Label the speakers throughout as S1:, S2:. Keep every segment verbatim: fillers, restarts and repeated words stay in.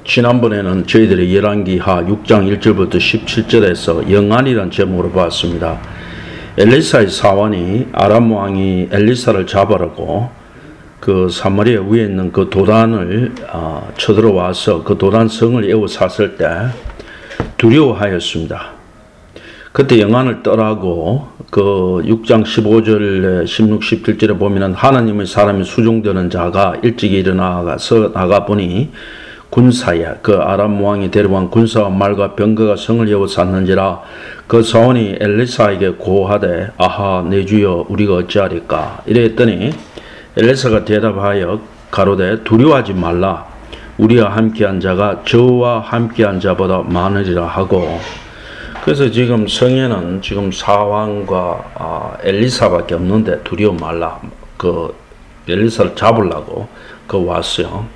S1: 지난번에는 저희들이 열왕기하 육 장 일 절부터 십칠 절에서 영안이라는 제목으로 보았습니다. 엘리사의 사환이 아람 왕이 엘리사를 잡으라고 그 사마리아 위에 있는 그 도단을 어, 쳐들어와서 그 도단 성을 에워쌌을 때 두려워하였습니다. 그때 영안을 떠나고 그 육 장 십오 절에 십육, 십칠 절에 보면은 하나님의 사람이 수종되는 자가 일찍 일어나가서 나가보니 군사야 그 아람 왕이 데려온 군사와 말과 병거가 성을 에워쌌는지라 그 사원이 엘리사에게 고하되 아하 내 주여 우리가 어찌하리까 이랬더니 엘리사가 대답하여 가로되 두려워하지 말라 우리와 함께한 자가 저와 함께한 자보다 많으리라 하고. 그래서 지금 성에는 지금 사왕과 아, 엘리사밖에 없는데 두려워 말라 그 엘리사를 잡으려고 그 왔어요.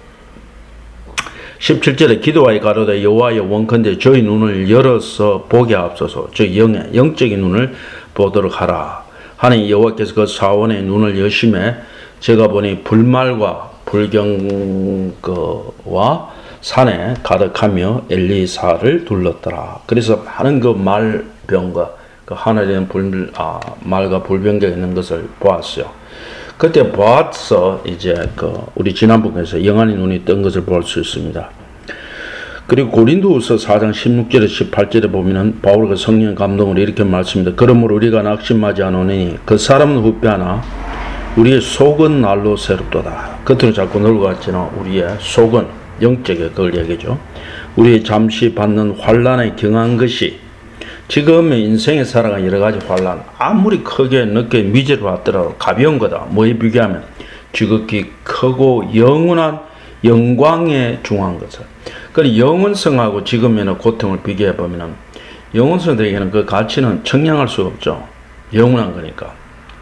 S1: 십칠 절에 기도하여 가로되 여호와여 원컨대 저희 눈을 열어서 보게 하옵소서 저 영의 영적인 눈을 보도록 하라 하니 여호와께서 그 사원의 눈을 여심해 제가 보니 불말과 불경과 산에 가득하며 엘리사를 둘렀더라. 그래서 많은 그 말병과 그 하늘에 있는 불, 아, 말과 불병경이 있는 것을 보았어요. 그때 보아서 이제 그 우리 지난번에서 영안의 눈이 뜬 것을 볼 수 있습니다. 그리고 고린도후서 사 장 십육 절에 십팔 절에 보면은 바울과 성령 감동으로 이렇게 말씀합니다. 그러므로 우리가 낙심하지 않으니 그 사람은 후패하나 우리의 속은 날로 새롭도다. 겉으로 자꾸 놀고 갔지만 우리의 속은 영적에 그걸 얘기죠. 우리 잠시 받는 환란에 경한 것이 지금의 인생에 살아가는 여러 가지 환란 아무리 크게 늦게 미제로 왔더라도 가벼운 거다. 뭐에 비교하면 지극히 크고 영원한 영광에 중한 것을. 그 영원성하고 지금의 고통을 비교해 보면은 영원성에게는 그 가치는 청량할 수가 없죠. 영원한 거니까.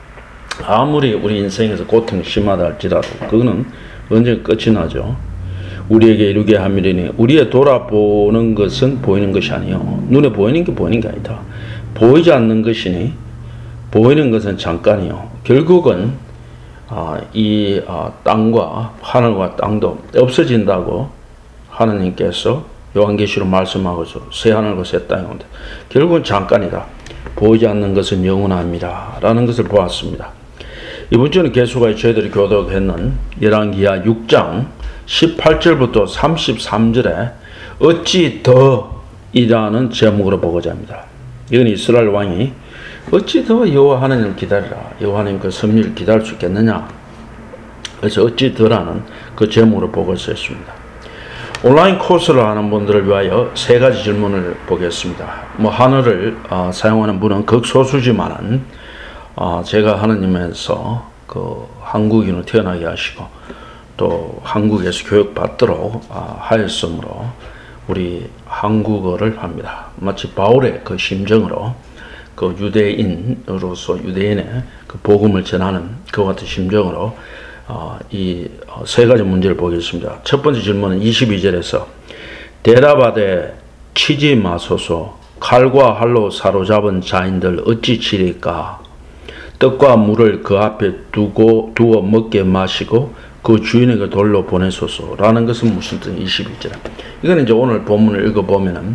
S1: 아무리 우리 인생에서 고통이 심하다 할지라도 그거는 언제 끝이 나죠. 우리에게 이루게 함이니 우리의 돌아보는 것은 보이는 것이 아니요 눈에 보이는 게 보이는 게 아니다. 보이지 않는 것이니 보이는 것은 잠깐이요 결국은 아, 이 아, 땅과 하늘과 땅도 없어진다고 하나님께서 요한계시로 말씀하고서 새 하늘과 새 땅이 온다. 결국은 잠깐이다. 보이지 않는 것은 영원합니다 라는 것을 보았습니다. 이번 주는 계속하여 저희들이 교독했는 열왕기하 육 장 십팔 절부터 삼십삼 절에 어찌 더 이라는 제목으로 보고자 합니다. 이건 이스라엘 왕이 어찌 더 여호와 하나님을 기다리라. 여호와 하나님 그 섭리를 기다릴 수 있겠느냐. 그래서 어찌 더라는 그 제목으로 보고 있습니다. 온라인 코스를 하는 분들을 위하여 세 가지 질문을 보겠습니다. 뭐 하늘을 어, 사용하는 분은 극소수지만은 어, 제가 하나님에서 그 한국인으로 태어나게 하시고 또 한국에서 교육받도록 어, 하였으므로 우리 한국어를 합니다. 마치 바울의 그 심정으로 그 유대인으로서 유대인의 그 복음을 전하는 그와 같은 심정으로 어, 이 세 가지 문제를 보겠습니다. 첫 번째 질문은 이십이 절에서 대답하되 치지 마소서 칼과 활로 사로잡은 자인들 어찌 치리까 떡과 물을 그 앞에 두고 두어 먹게 마시고 그 주인에게 돌로 보내소서라는 것은 무슨 뜻? 이십일 절. 이거는 이제 오늘 본문을 읽어보면은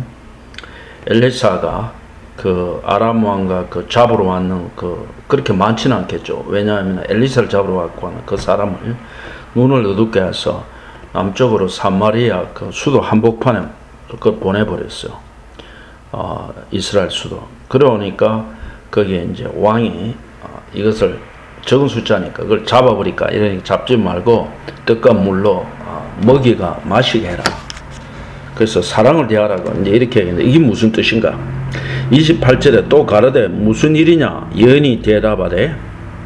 S1: 엘리사가 그 아람 왕과 그 잡으러 왔는 그 그렇게 많지는 않겠죠. 왜냐하면 엘리사를 잡으러 왔고 하는 그 사람을 눈을 어둡게 해서 남쪽으로 사마리아 그 수도 한복판에 그 보내버렸어요. 어, 이스라엘 수도. 그러니까 거기에 이제 왕이 어, 이것을 적은 숫자니까 그걸 잡아버릴까 이러니까 잡지 말고 떡과 물로 어, 먹이가 마시게 해라. 그래서 사랑을 대하라고 이제 이렇게 얘기했는데 이게 무슨 뜻인가? 이십팔 절에 또 가로되 무슨 일이냐? 여인이 대답하되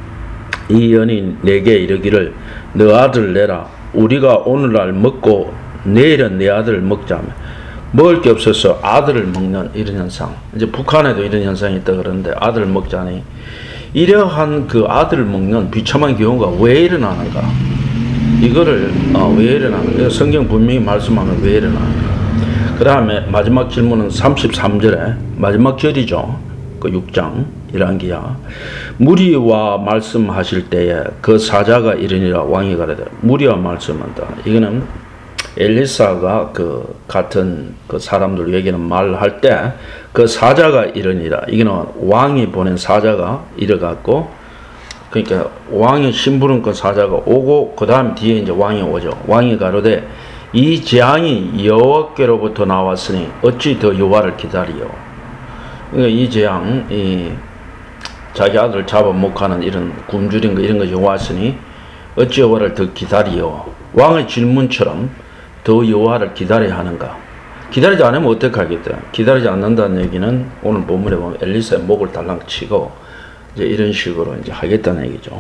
S1: 이 여인이 내게 이르기를 너 아들 내라. 우리가 오늘날 먹고 내일은 내 아들을 먹자며 먹을 게 없어서 아들을 먹는 이런 현상. 이제 북한에도 이런 현상이 있다 그러는데 아들을 먹자니 이러한 그 아들을 먹는 비참한 경우가 왜 일어나는가? 이거를 어, 왜 일어나는가? 성경 분명히 말씀하면 왜 일어나는가? 그 다음에 마지막 질문은 삼십삼 절에 마지막 절이죠. 그 육 장 열왕기하 무리와 말씀하실 때에 그 사자가 이르니라 왕이 가라되 무리와 말씀한다. 이거는 엘리사가 그 같은 그 사람들 얘기는 말할 때 그 사자가 이러니라. 이거는 왕이 보낸 사자가 이래갖고, 그러니까 왕의 심부름꾼 사자가 오고 그 다음 뒤에 이제 왕이 오죠. 왕이 가로되 이 재앙이 여호와께로부터 나왔으니 어찌 더 여호와를 기다리요. 그러니까 이 재앙, 이 자기 아들 잡아먹하는 이런 굶주린 거 이런 것이 왔으니 어찌 여호와를 더 기다리요. 왕의 질문처럼 더 여호와를 기다려야 하는가. 기다리지 않으면 어떻게 하겠다. 기다리지 않는다는 얘기는 오늘 본문에 보면 엘리사의 목을 달랑 치고 이제 이런 식으로 이제 하겠다는 얘기죠.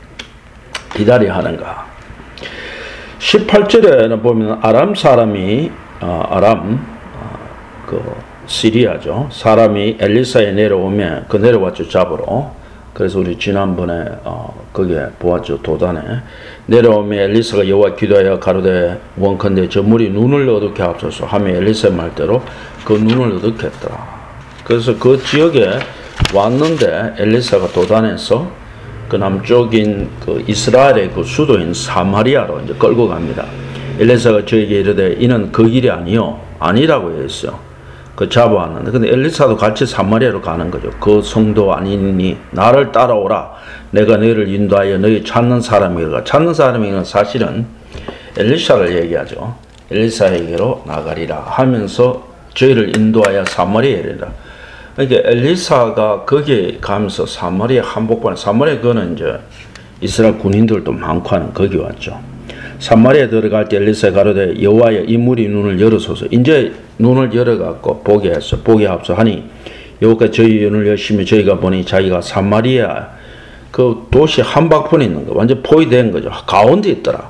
S1: 기다려야 하는가. 십팔 절에는 보면 아람 사람이 어, 아람 어, 그 시리아죠. 사람이 엘리사에 내려오면 그 내려왔죠. 잡으러. 그래서 우리 지난번에 어, 거기에 보았죠. 도단에 내려오면 엘리사가 여호와 기도하여 가로되 원컨대 저 물이 눈을 어둡게 하옵소서 하며 엘리사의 말대로 그 눈을 어둡게 했더라. 그래서 그 지역에 왔는데 엘리사가 도단에서 그 남쪽인 그 이스라엘의 그 수도인 사마리아로 이제 끌고 갑니다. 엘리사가 저에게 이르되 이는 그 길이 아니요 아니라고 했어요. 그 잡아왔는데 근데 엘리사도 같이 사마리아로 가는 거죠. 그 성도 아니니 나를 따라오라. 내가 너희를 인도하여 너희 찾는 사람이라. 찾는 사람이는 사실은 엘리사를 얘기하죠. 엘리사에게로 나가리라 하면서 저희를 인도하여 사마리아에 이르라. 그러니까 엘리사가 거기에 가면서 사마리아 한복판에 사마리아 그거는 이제 이스라엘 군인들도 많고 하는 거기 왔죠. 사마리아에 들어갈 때 엘리사가 가로되 여호와여 이 물이 눈을 열어소서. 이제 눈을 열어갖고 보게 했어. 보게 합소 하니 여호와가 저희 눈을 여시며 저희가 보니 자기가 사마리아 그 도시 한복판에 있는 거 완전 포위된 거죠. 가운데 있더라.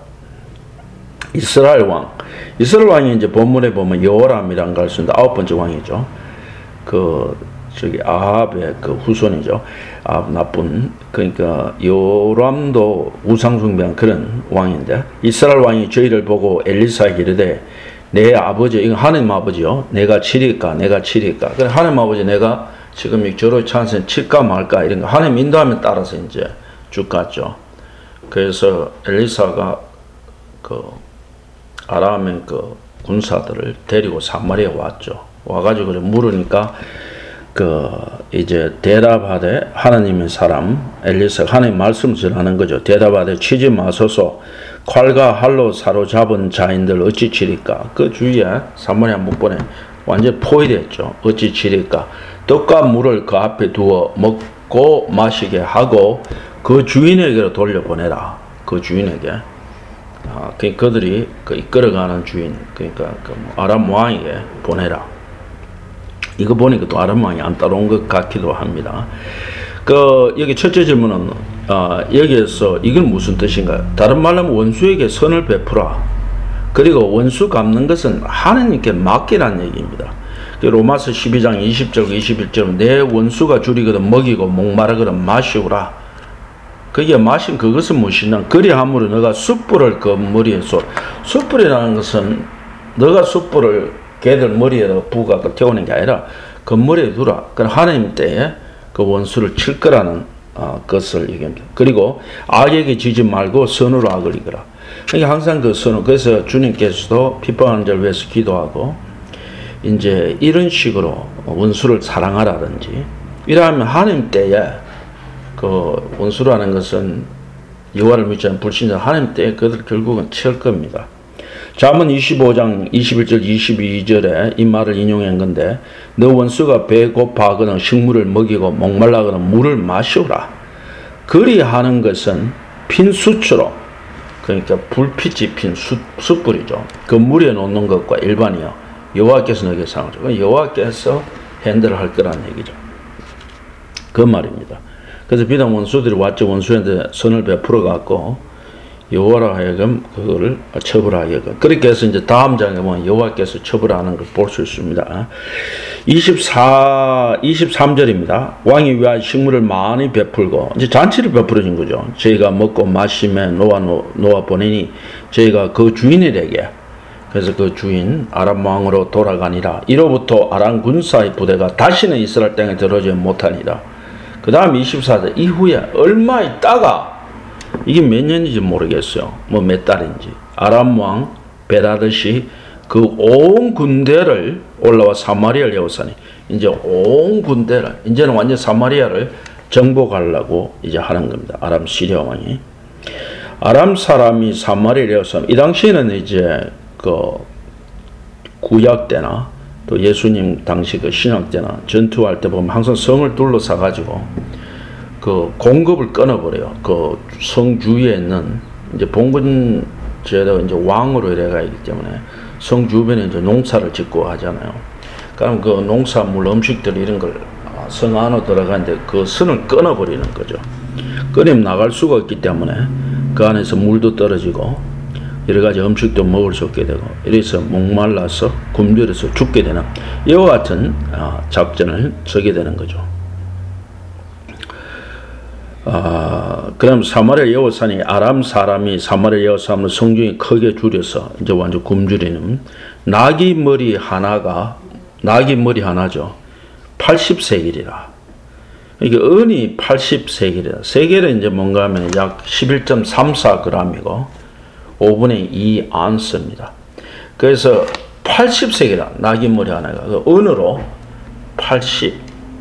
S1: 이스라엘 왕. 이스라엘 왕이 이제 본문에 보면 여호람이라는 걸 쓰는데 아홉 번째 왕이죠. 그 저기 아합의 그 후손이죠. 아합 나쁜 그러니까 요람도 우상숭배한 그런 왕인데 이스라엘 왕이 저희를 보고 엘리사에게 이르되 내 아버지 이거 하나님 아버지요. 내가 치리까 내가 치리까. 그래 하나님 아버지 내가 지금 이 저로 찬선 칠까 말까 이런 거 하나님 인도하면 따라서 이제 쭉 갔죠. 그래서 엘리사가 그 아람의 그 군사들을 데리고 사마리아에 왔죠. 와가지고 물으니까 그 이제 대답하되 하나님의 사람 엘리사가 하나님 말씀을 전하는 거죠. 대답하되 치지 마소서 칼과 활로 사로잡은 자인들 어찌 치리까. 그 주위에 사마리아 목본에 완전 포위됐죠. 어찌 치리까. 떡과 물을 그 앞에 두어 먹고 마시게 하고 그 주인에게로 돌려보내라. 그 주인에게. 아, 그 그들이 그 이끌어가는 주인 그러니까 그 아람 왕에게 보내라. 이거 보니까 또 아람 왕이 안 따라온 것 같기도 합니다. 그 여기 첫째 질문은 어, 여기에서 이건 무슨 뜻인가? 다른 말로 하면 원수에게 선을 베풀어. 그리고 원수 갚는 것은 하나님께 맡기라는 얘기입니다. 로마서 십이 장 이십 절 이십일 절 내 원수가 줄이거든 먹이고 목마르거든 마시오라. 그게 마신 그것은 무엇이냐? 그리함으로 너가 숯불을 그 머리에 쏘. 숯불이라는 것은 너가 숯불을 걔들 머리에다 부어갖고 태우는 게 아니라 그 머리에 두라. 그럼 하나님 때에 그 원수를 칠 거라는 어, 것을 얘기합니다. 그리고 악에게 지지 말고 선으로 악을 이겨라. 그러니까 항상 그 선을 그래서 주님께서도 핍박하는 자를 위해서 기도하고 이제 이런 식으로 원수를 사랑하라든지 이러면 하나님 때에 그 원수라는 것은 여호와를 믿지 않는 불신자 하나님 때에 그들 결국은 칠 겁니다. 잠언 이십오 장 이십일 절 이십이 절에 이 말을 인용한 건데 너 원수가 배고파하거나 식물을 먹이고 목말라거나 물을 마시오라. 그리하는 것은 핀 숯으로 그러니까 불빛이 핀 숯, 숯불이죠. 그 물에 놓는 것과 일반이요. 여호와께서 너에게 상을 줘. 여호와께서 핸들을 할 거라는 얘기죠. 그 말입니다. 그래서 비단 원수들이 왔죠. 원수한테 선을 베풀어 갖고 여호와로 하여금 그거를 처벌하게끔. 그렇게 해서 이제 다음 장에 보면 여호와께서 처벌하는 걸 볼 수 있습니다. 이십사, 이십삼 절입니다. 왕이 위하여 식물을 많이 베풀고 이제 잔치를 베풀어진 거죠. 저희가 먹고 마시며 놓아 놓아 보내니 저희가 그 주인에게 그래서 그 주인 아람 왕으로 돌아가니라. 이로부터 아람 군사의 부대가 다시는 이스라엘 땅에 들어오지 못하니라. 그 다음 이십사 절 이후에 얼마 있다가 이게 몇 년인지 모르겠어요. 뭐 몇 달인지. 아람 왕 배라듯이 그 온 군대를 올라와 사마리아를 에워싸니 이제 온 군대를 이제는 완전 사마리아를 정복하려고 이제 하는 겁니다. 아람 시리아 왕이. 아람 사람이 사마리아를 에워싸니 이 당시에는 이제 그 구약 때나 또 예수님 당시 그 신약 때나 전투할 때 보면 항상 성을 둘러싸 가지고 그 공급을 끊어버려요. 그 성 주위에 있는 이제 봉건제도 이제 왕으로 이래가 있기 때문에 성 주변에 이제 농사를 짓고 하잖아요. 그럼 그 농산물, 음식들 이런 걸 성 안으로 들어가는데 그 선을 끊어버리는 거죠. 끊으면 나갈 수가 없기 때문에 그 안에서 물도 떨어지고 여러 가지 음식도 먹을 수 없게 되고 이래서 목말라서 굶주려서 죽게 되는 이와 같은 작전을 쓰게 되는 거죠. 아, 그럼 사마리아 여호산이 아람 사람이 사마리아 여호산을 성중이 크게 줄여서 이제 완전 굶주리는 나귀 머리 하나가 나귀 머리 하나죠. 팔십 세겔이라. 이게 은이 팔십 세겔이라. 세겔은 이제 뭔가 하면 약 십일 점 삼사 그램이고 오분의 이 안스입니다. 그래서 팔십 세겔이라. 나귀 머리 하나가 그 은으로 팔십.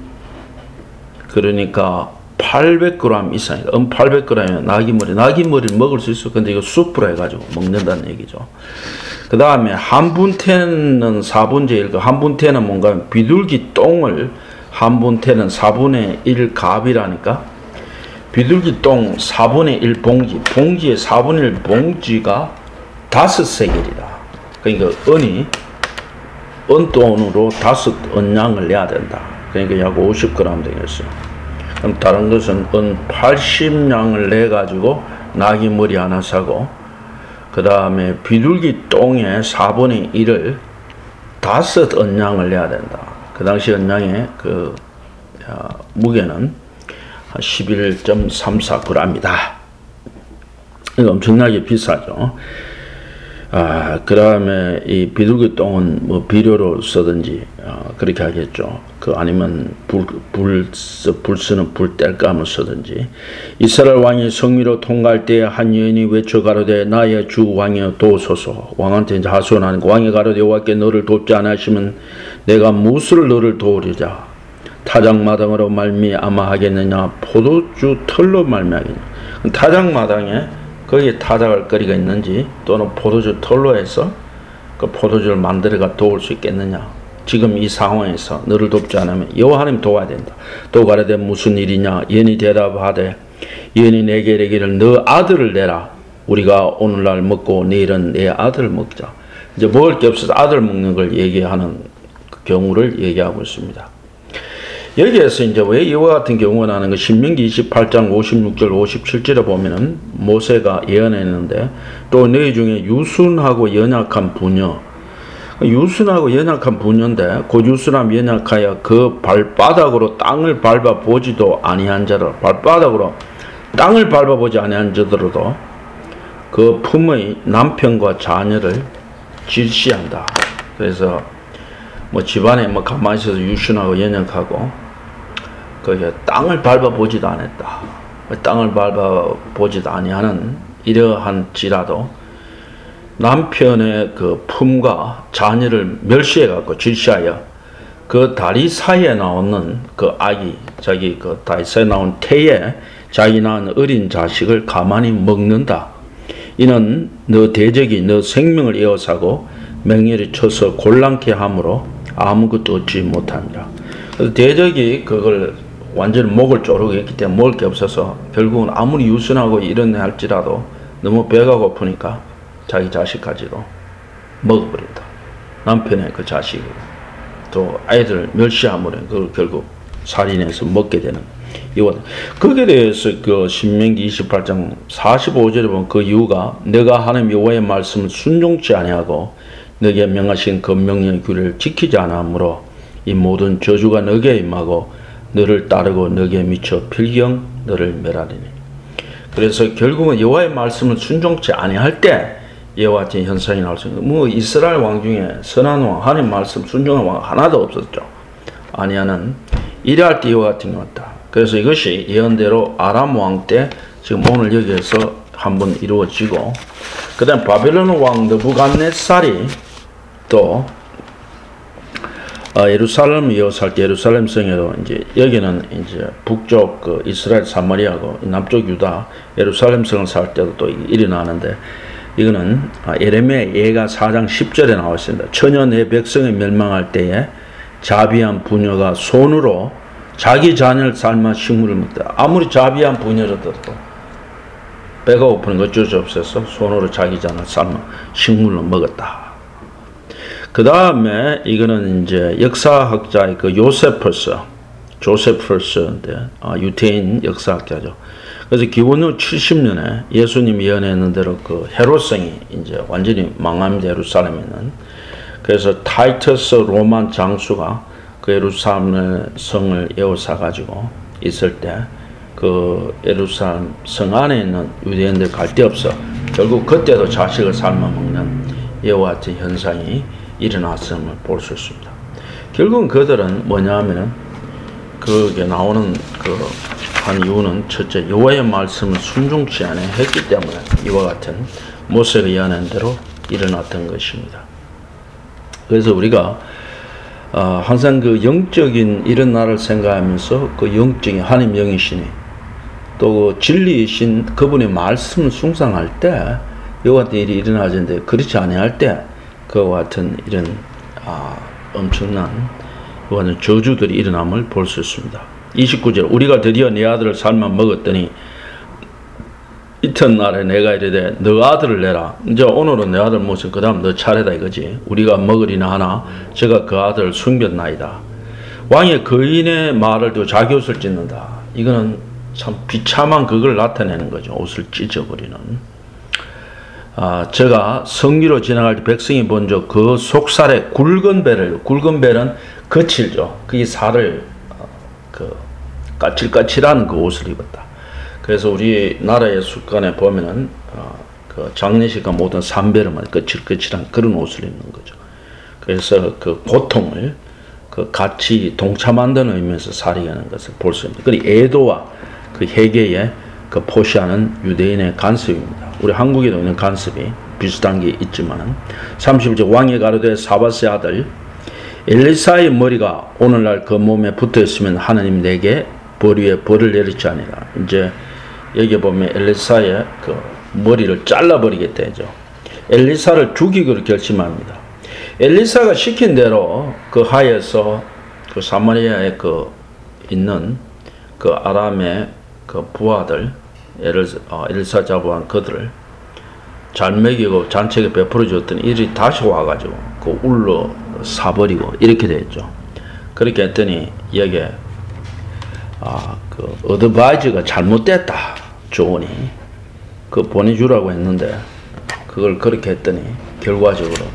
S1: 그러니까 팔백 그램 이상이다. 은 팔백 그램이면 나귀머리. 나귀머리를 먹을 수 있어. 근데 이거 수프로 해가지고 먹는다는 얘기죠. 그 다음에 한 분태는 사분의 일, 한 분태는 뭔가 비둘기 똥을 한 분태는 사분의 일 갑이라니까 비둘기 똥 사분의 일 봉지, 봉지의 사분의 일 봉지가 다섯 세겔이다. 그러니까 은이 은돈으로 다섯 은양을 내야 된다. 그러니까 약 오십 그램 되겠어요. 그럼 다른 것은 은 팔십 냥을 내 가지고 나귀 머리 하나 사고 그 다음에 비둘기 똥의 사분의 일을 다섯 은양을 내야 된다. 그 당시 은양의 그 야, 무게는 십일 점 삼사 그램이다. 이거 엄청나게 비싸죠. 아, 그 다음에 이 비둘기 똥은 뭐 비료로 쓰든지 어, 그렇게 하겠죠. 그 아니면 불, 불, 불 쓰는 불뗄까 하면 쓰든지. 이스라엘 왕이 성미로 통과할 때 한 여인이 외쳐 가로되 나의 주 왕이여 도우소서. 왕한테 이제 하소연하는 거. 왕이 가로되 여호와께 너를 돕지 않으시면 내가 무엇을 너를 도우리자. 타작마당으로 말미암아 하겠느냐 포도주 털로 말미하겠느냐. 타작마당에 거기에 타작할 거리가 있는지 또는 포도주 털로 해서 그 포도주를 만들어가 도울 수 있겠느냐. 지금 이 상황에서 너를 돕지 않으면 여호와 하나님 도와야 된다. 또 가라되 무슨 일이냐. 여인이 대답하되 여인이 내게 이르기를 너 아들을 내라. 우리가 오늘날 먹고 내일은 내 아들을 먹자. 이제 먹을 게 없어서 아들 먹는 걸 얘기하는 그 경우를 얘기하고 있습니다. 여기에서 이제 왜 이와 같은 경우가 나는 거 신명기 이십팔 장 오십육 절 오십칠 절에 보면은 모세가 예언했는데 또 너희 중에 유순하고 연약한 부녀 유순하고 연약한 부녀인데 그 유순함 연약하여 그 발바닥으로 땅을 밟아 보지도 아니한 자를 발바닥으로 땅을 밟아 보지 아니한 자들로도 그 품의 남편과 자녀를 질시한다. 그래서 뭐 집안에 뭐 가만히 있어서 유순하고 연약하고 그게 땅을 밟아보지도 않았다. 땅을 밟아보지도 아니하는 이러한지라도 남편의 그 품과 자녀를 멸시해갖고 질시하여 그 다리 사이에 나오는 그 아기, 자기 그 다리 사이에 나온 태에 자기 낳은 어린 자식을 가만히 먹는다. 이는 너 대적이 너 생명을 에워싸고 맹렬히 쳐서 곤란케 함으로 아무것도 얻지 못하니라. 그래서 대적이 그걸 완전히 목을 조르고 했기 때문에 먹을 게 없어서 결국은 아무리 유순하고 이런 애 할지라도 너무 배가 고프니까 자기 자식까지도 먹어버린다. 남편의 그 자식 또 아이들 멸시함으로 그걸 결국 살인해서 먹게 되는 이원. 거기에 대해서 그 신명기 이십팔 장 사십오 절에 보면 그 이유가 내가 하나님 여호와의 말씀을 순종치 아니하고 너에게 명하신 그 명령의 규례를 지키지 않으므로 이 모든 저주가 너에게 임하고 너를 따르고 너에게 미쳐 필경 너를 멸하리니. 그래서 결국은 여호와의 말씀을 순종치 아니할 때 이와 같은 현상이 나올 수 있는. 뭐 이스라엘 왕 중에 선한 왕, 하나님 말씀 순종한 왕 하나도 없었죠. 아니하는 이래할 때 이와 같은 게 왔다. 그래서 이것이 예언대로 아람 왕 때 지금 오늘 여기에서 한번 이루어지고, 그 다음 바벨론 왕 느부갓네살이 또 어, 예루살렘 이어살 때 예루살렘 성에도 이제 여기는 이제 북쪽 그 이스라엘 사마리아고 남쪽 유다 예루살렘 성을 살 때도 또 일어나는데, 이거는 예레미야 예가 사 장 십 절에 나와 있습니다. 처녀 내 백성이 멸망할 때에 자비한 부녀가 손으로 자기 자녀를 삶아 식물을 먹다. 아무리 자비한 부녀라도 배가 고프는 거 어쩔 수 없어서 손으로 자기 자녀를 삶아 식물로 먹었다. 그 다음에 이거는 이제 역사학자의 그 요세퍼스, 조세퍼스인데 아, 유태인 역사학자죠. 그래서 기원후 칠십 년에 예수님이 예언했는 대로 그 헤롯성이 이제 완전히 망합니다. 예루살렘에는. 그래서 타이터스 로만 장수가 그 예루살렘 성을 에워싸 가지고 있을 때 그 예루살렘 성 안에 있는 유대인들 갈 데 없어 결국 그때도 자식을 삶아 먹는 이와 같은 현상이 일어났음을 볼 수 있습니다. 결국은 그들은 뭐냐 하면은 그게 나오는 그 한 이유는 첫째 여호와의 말씀을 순종치 않아 했기 때문에 이와 같은 모세가 예언한 대로 일어났던 것입니다. 그래서 우리가 어, 항상 그 영적인 이런 날을 생각하면서 그 영적인 하나님 영이시니 또 그 진리이신 그분의 말씀을 숭상할 때 이와 같은 일이 일어나는데, 그렇지 아니할 때 그와 같은 이런 아, 엄청난 이와 같은 저주들이 일어남을 볼 수 있습니다. 이십구 절 우리가 드디어 네 아들을 삶아 먹었더니 이튿날에 내가 이르되 너 아들을 내라. 이제 오늘은 내 아들 모신 그 다음 너 차례다 이거지. 우리가 먹으리나 하나 제가 그 아들을 숨겼나이다. 왕의 거인의 말을 두고 자기 옷을 찢는다. 이거는 참 비참한 그걸 나타내는 거죠. 옷을 찢어버리는. 아, 제가 성리로 지나갈 때 백성이 본적 그 속살에 굵은 배를, 굵은 배는 거칠죠. 그게 살을 어, 그 까칠까칠한 그 옷을 입었다. 그래서 우리 나라의 습관에 보면은 어, 그 장례식과 모든 삼배를만 거칠거칠한 그런 옷을 입는 거죠. 그래서 그 고통을 그 같이 동참한다는 의미에서 살해하는 것을 볼 수 있습니다. 그리고 애도와 그 회개에 그 포시하는 유대인의 간섭입니다. 우리 한국에도 있는 간섭이 비슷한 게 있지만은 삼십일 절 왕이 가로되 사밧의 아들 엘리사의 머리가 오늘날 그 몸에 붙어 있으면 하나님 내게 벌 위에 벌을 내리지 아니라. 이제 여기 보면 엘리사의 그 머리를 잘라버리겠다 하죠. 엘리사를 죽이기로 결심합니다. 엘리사가 시킨 대로 그 하에서 그 사마리아에 그 있는 그 아람의 그 부하들 엘리사 잡아온 그들을 잘 먹이고 잔치에 베풀어 줬더니 이들이 다시 와가지고 그 울러 사버리고 이렇게 됐죠. 그렇게 했더니 여기에 아, 그 어드바이저가 잘못됐다. 조언이 그 보내주라고 했는데 그걸 그렇게 했더니 결과적으로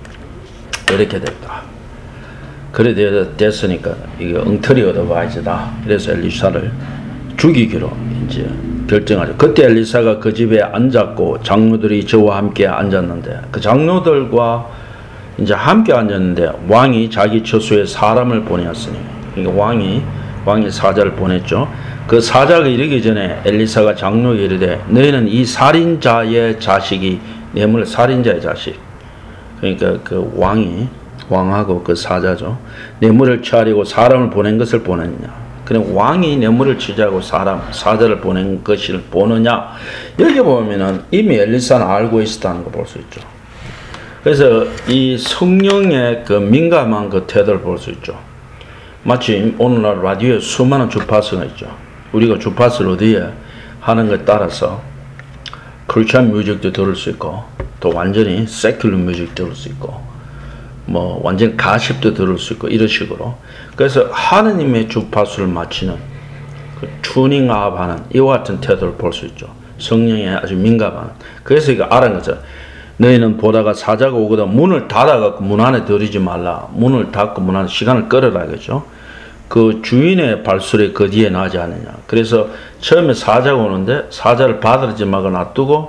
S1: 이렇게 됐다. 그래 됐으니까 이게 엉터리 어드바이저다. 그래서 엘리사를 죽이기로 이제 결정하죠. 그때 엘리사가 그 집에 앉았고 장로들이 저와 함께 앉았는데 그 장로들과 이제 함께 앉았는데 왕이 자기 처소에 사람을 보내었으니, 그러니까 왕이 왕이 사자를 보냈죠. 그 사자가 이르기 전에 엘리사가 장로에게 이르되 너희는 이 살인자의 자식이 뇌물 살인자의 자식, 그러니까 그 왕이 왕하고 그 사자죠. 뇌물을 취하려고 사람을 보낸 것을 보냈냐. 그럼 왕이 뇌물을 취하고 사람 사자를 보낸 것을 보느냐. 여기 보면은 이미 엘리사는 알고 있었다는 걸 볼 수 있죠. 그래서 이 성령의 그 민감한 그 태도를 볼 수 있죠. 마치 오늘날 라디오에 수많은 주파수가 있죠. 우리가 주파수를 어디에 하는 것에 따라서 크리스천 뮤직도 들을 수 있고 또 완전히 세큘러 뮤직 들을 수 있고 뭐 완전 가십도 들을 수 있고 이런 식으로. 그래서 하느님의 주파수를 맞추는 그 튜닝업 하는 이와 같은 태도를 볼 수 있죠. 성령에 아주 민감한. 그래서 이거 알은 거죠. 너희는 보다가 사자가 오거든 문을 닫아갖고 문 안에 들이지 말라. 문을 닫고 문 안에 시간을 끌어라겠죠. 그 주인의 발소리 그 뒤에 나지 않느냐. 그래서 처음에 사자가 오는데 사자를 받아들이지 말고 놔두고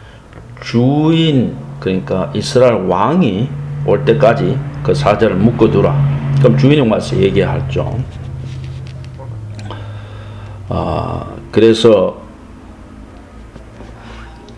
S1: 주인, 그러니까 이스라엘 왕이 올 때까지 그 사자를 묶어두라. 그럼 주인이 와서 얘기하죠. 아, 그래서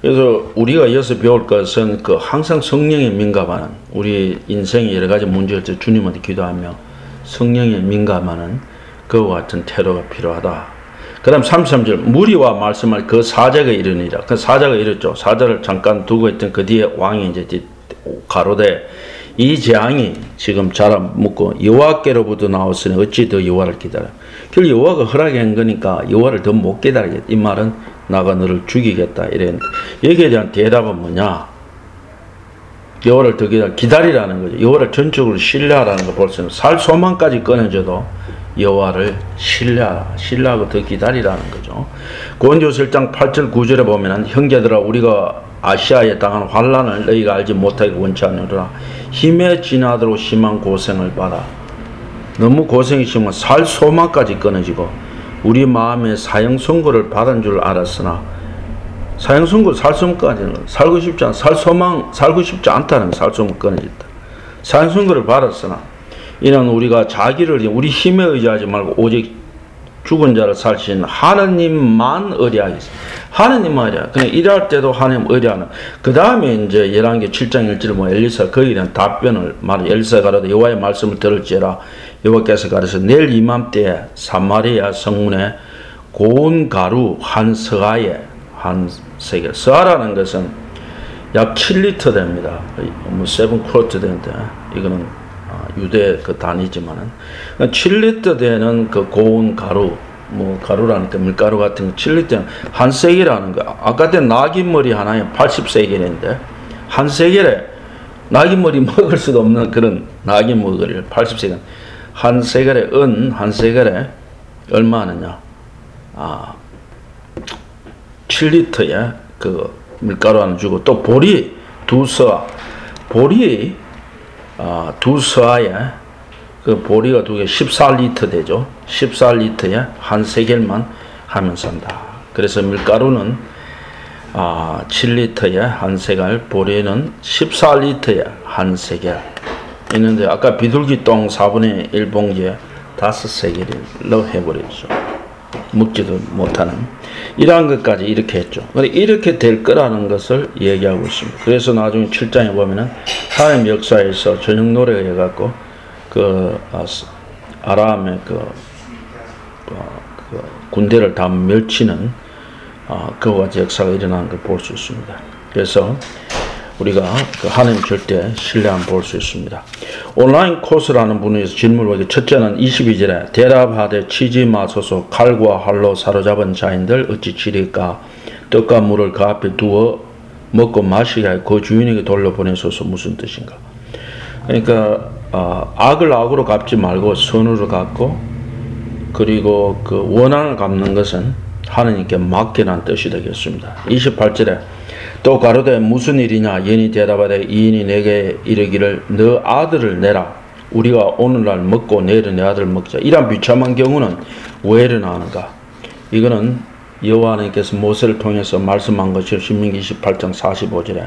S1: 그래서 우리가 이어서 배울 것은 그 항상 성령에 민감하는, 우리 인생의 여러 가지 문제를 때 주님한테 기도하며 성령에 민감하는 그와 같은 태도가 필요하다. 그 다음 삼십삼 절, 무리와 말씀할 그 사자가 이르니라. 그 사자가 이랬죠. 사자를 잠깐 두고 있던 그 뒤에 왕이 이제 가로되 이 재앙이 지금 자라 묻고 여호와께로부터 나왔으니 어찌 더 여호와를 기다려. 결국 여호와가 허락한 거니까 여호와를 더 못 기다리겠다. 이 말은 나가 너를 죽이겠다 이랬는데, 여기에 대한 대답은 뭐냐? 여호와를 더 기다려, 기다리라는 거죠. 여호와를 전적으로 신뢰하라는 거 볼 수 있는, 살 소망까지 끊어져도 여호와를 신뢰하라, 신뢰하고 더 기다리라는 거죠. 고린도후서 일 장 팔 절 구 절에 보면은 형제들아 우리가 아시아에 당한 환난을 너희가 알지 못하게 원치 않으나 힘에 지나도록 심한 고생을 받아. 너무 고생이 심하면 살 소망까지 끊어지고 우리 마음에 사형 선고를 받은 줄 알았으나, 사형 선고 살 소망까지는 살고 싶지 않, 살 소망 살고 싶지 않다는 살 소망 끊어졌다. 사형 선고를 받았으나 이는 우리가 자기를 우리 힘에 의지하지 말고 오직 죽은 자를 살리신 하느님만 의뢰하겠습니다. 하느님만 의뢰하. 그냥 일할 때도 하느님 의뢰하는. 그 다음에 이제 열왕기 칠 장 일 절 뭐 엘리사 거기에 대한 답변을 말해. 엘리사 가라되 여호와의 말씀을 들을지어라. 여호와께서 가르쳐 내일 이맘때에 사마리아 성문에 고운 가루 한 서가에 한 세겔. 서가라는 것은 약 칠 리터 됩니다. 뭐 세븐 쿼트 되는데 이거는 유대 그 단위지만은 칠 리터 되는 그 고운 가루, 뭐 가루라니까 밀가루 같은 거 칠 리터 한 세겔이라는 거. 아까 때 낙인머리 하나에 팔십 세겔인데 한 세겔에 낙인머리 먹을 수도 없는 그런 낙인머리를 팔십 세겔. 한 세겔에 은 한 세겔에 얼마 하느냐? 아, 칠 리터에 그 밀가루 하나 주고 또 보리 두 서, 보리 아, 두 서아에 그 보리가 두 개 십사 리터 되죠. 십사 리터에 한 세겔만 하면 산다. 그래서 밀가루는 아, 칠 리터에 한 세겔, 보리는 십사 리터에 한 세겔 있는데 아까 비둘기 똥 사분의 일 봉지에 다섯 세겔을 해버렸죠. 먹지도 못하는 이러한 것까지 이렇게 했죠. 이렇게 될 거라는 것을 얘기하고 있습니다. 그래서 나중에 칠 장에 보면은 하나님 역사에서 저녁 노래가 해갖고 그 아람의 그, 어, 그 군대를 다 멸치는 어, 그와 같은 역사가 일어나는 걸 볼 수 있습니다. 그래서 우리가 그 하나님 절대 신뢰함 볼 수 있습니다. 온라인 코스라는 분에서 질문을 보기 첫째는 이십이 절에 대답하되 치지 마소서 칼과 활로 사로잡은 자인들 어찌 치리까 떡과 물을 그 앞에 두어 먹고 마시게 하여 그 주인에게 돌려보내소서 무슨 뜻인가. 그러니까 어, 악을 악으로 갚지 말고 선으로 갚고 그리고 그 원한을 갚는 것은 하나님께 맡기라는 뜻이 되겠습니다. 이십팔 절에 또 가로되 무슨 일이냐 얘니 대답하되 이인이 내게 이르기를 너 아들을 내라 우리가 오늘날 먹고 내일은 내 아들을 먹자. 이런 비참한 경우는 왜 일어나는가. 이거는 여호와 하나님께서 모세를 통해서 말씀한 것이 신명기 이십팔 장 사십오 절에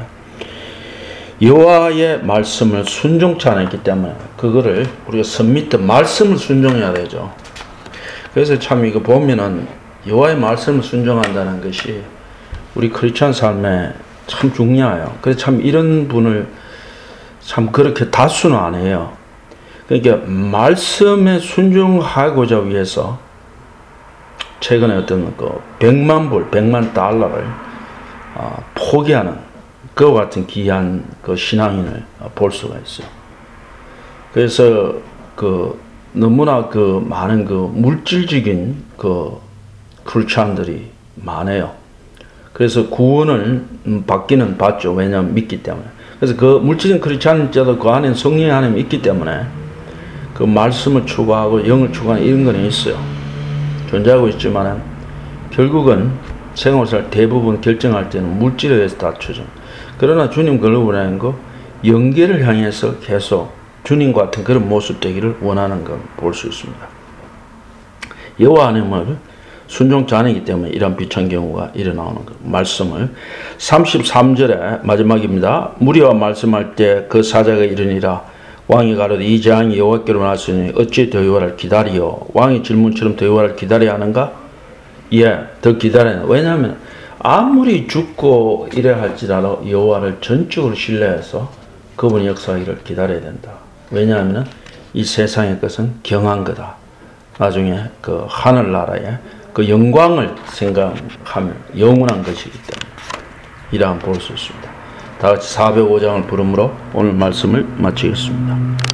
S1: 여호와의 말씀을 순종치 않았기 때문에 그거를 우리가 submit, 말씀을 순종해야 되죠. 그래서 참 이거 보면은 여호와의 말씀을 순종한다는 것이 우리 크리스천 삶에 참 중요해요. 그래서 참 이런 분을 참 그렇게 다수는 안 해요. 그러니까 말씀에 순종하고자 위해서 최근에 어떤 그 백만 불, 백만 달러를 어, 포기하는 그와 같은 귀한 그 신앙인을 볼 수가 있어요. 그래서 그 너무나 그 많은 그 물질적인 그 크리스찬들이 많아요. 그래서 구원을 받기는 받죠. 왜냐하면 믿기 때문에. 그래서 그 물질적인 크리스찬인데도 그 안에 성령의 하나님이 있기 때문에 그 말씀을 추구하고 영을 추구하는 이런 건 있어요. 존재하고 있지만 결국은 생활살 대부분 결정할 때는 물질에 의해서 다투죠. 그러나 주님 그걸 원하는 거 영계를 향해서 계속 주님과 같은 그런 모습 되기를 원하는 걸 볼 수 있습니다. 여호와 하나님을 순종치 않기 때문에 이런 비참한 경우가 일어나는 것. 말씀을 삼십삼 절에 마지막입니다. 무리와 말씀할 때 그 사자가 이르니라 왕이 가로되 이 재앙이 여호와께로 나왔으니 어찌 더 여호와를 기다리요. 왕의 질문처럼 더 여호와를 기다려야 하는가? 예, 더 기다려야. 왜냐하면 아무리 죽고 이래 할지라도 여호와를 전적으로 신뢰해서 그분의 역사하기를 기다려야 된다. 왜냐하면 이 세상의 것은 경한 거다. 나중에 그 하늘나라의 그 영광을 생각하면 영원한 것이기 때문에 이라 볼 수 있습니다. 다 같이 사백오 장을 부름으로 오늘 말씀을 마치겠습니다.